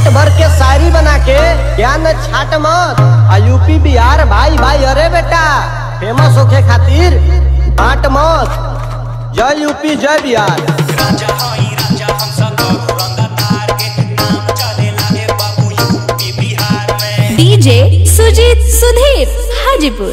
भर के शायरी बना के ज्ञान छाट मत। यूपी बिहार भाई भाई, अरे बेटा फेमस होके खातिर बांट मत। जय यूपी जय बिहार। डीजे सुजीत सुधीर हाजीपुर।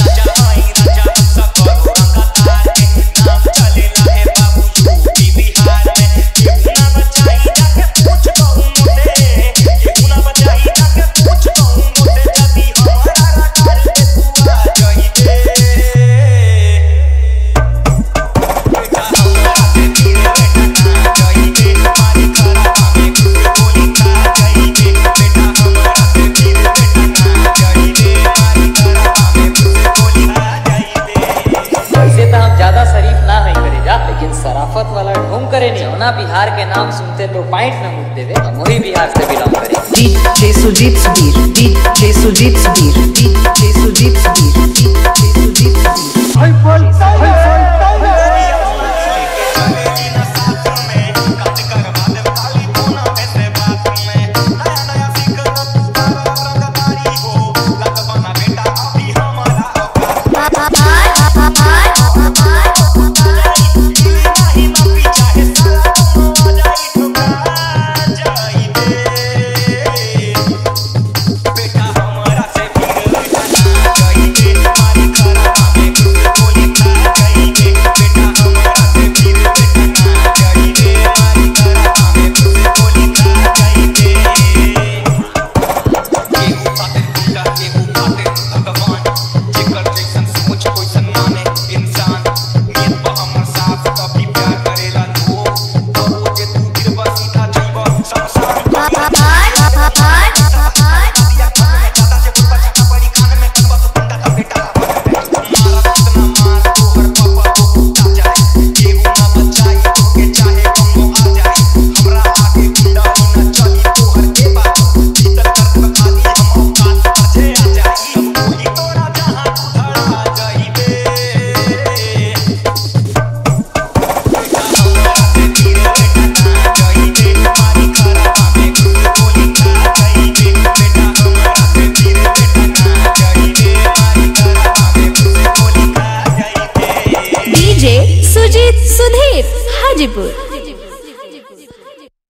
सराफत वाला ढोंग करे नहीं होना। बिहार के नाम सुनते तो पाइट न मुझ देवे। हम वही बिहार से बिलोंग करें। DJ Sujit Sudhir, DJ Sujit Sudhir, DJ Sujit Sudhir.